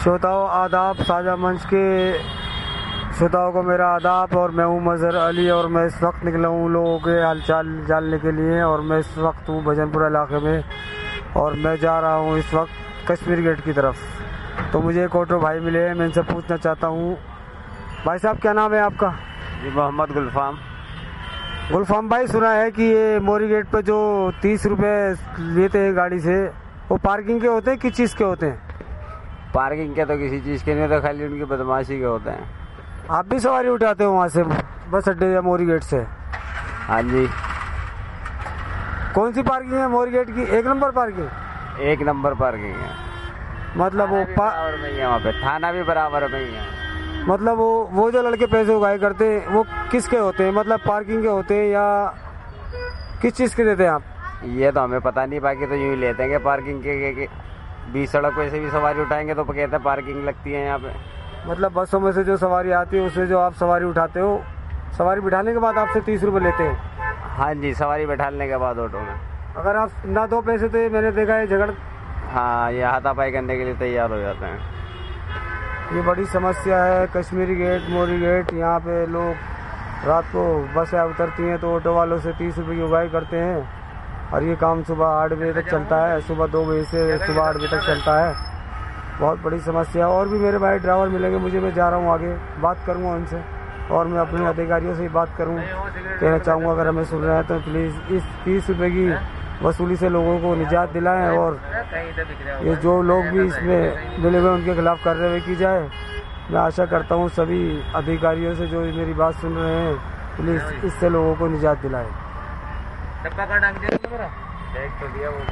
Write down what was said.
श्रोताओं आदाब, साझा मंच के श्रोताओं को मेरा आदाब। और मैं हूँ मजहर अली और मैं इस वक्त निकला हूँ लोगों के हालचाल जानने के लिए। और मैं इस वक्त हूँ भजनपुरा इलाके में और मैं जा रहा हूँ इस वक्त कश्मीर गेट की तरफ। तो मुझे एक ऑटो भाई मिले हैं, मैं इनसे पूछना चाहता हूँ। भाई साहब क्या नाम है आपका? जी मोहम्मद गुलफाम। गुलफाम भाई, सुना है कि ये मोरी गेट पे जो 30 रुपये लेते हैं गाड़ी से, वो पार्किंग के होते हैं, किस चीज़ के होते हैं? पार्किंग के तो किसी चीज़ के नहीं, तो खाली उनकी बदमाशी के होते हैं। आप भी सवारी उठाते हो वहाँ से बस अड्डे या मोरी गेट से? हाँ जी। कौन सी पार्किंग है मोरी गेट की? 1 नंबर पार्किंग? 1 नंबर पार्किंग है। मतलब वो बराबर में ही है, वहाँ पे थाना भी बराबर में ही है। मतलब वो जो लड़के पैसे उगाए करते हैं वो किसके होते हैं? मतलब पार्किंग के होते हैं या किस चीज़ के देते हैं आप? ये तो हमें पता नहीं, बाकी तो यूँ ही लेते हैं कि पार्किंग के 20 सड़क पे से भी सवारी उठाएंगे तो कहते हैं पार्किंग लगती है यहाँ पे। मतलब बसों में से जो सवारी आती है उससे जो आप सवारी उठाते हो, सवारी बिठाने के बाद आपसे 30 रुपये लेते हैं? हाँ जी, सवारी बैठाने के बाद ऑटो में। अगर आप ना दो पैसे तो मैंने देखा है झगड़। हाँ, ये हाथापाई करने के लिए तैयार हो जाते हैं। ये बड़ी समस्या है कश्मीरी गेट, मोरी गेट। यहाँ पे लोग रात को बसें उतरती हैं तो ऑटो वालों से 30 रुपये की उगाई करते हैं। और ये काम सुबह 8 बजे तक चलता है, सुबह 2 बजे से सुबह 8 बजे तक चलता है। बहुत बड़ी समस्या। और भी मेरे भाई ड्राइवर मिलेंगे मुझे, मैं जा रहा हूँ आगे, बात करूँगा उनसे और मैं अपने अधिकारियों से ही बात करूँ। कहना चाहूँगा अगर हमें सुन रहे हैं तो प्लीज़ इस 30 रुपये की वसूली से लोगों को निजात दिलाएं। और ये जो लोग भी इसमें मिले हुए उनके खिलाफ कार्रवाई की जाए। मैं आशा करता हूँ सभी अधिकारियों से जो मेरी बात सुन रहे हैं, प्लीज़ इससे लोगों को निजात दिलाएं।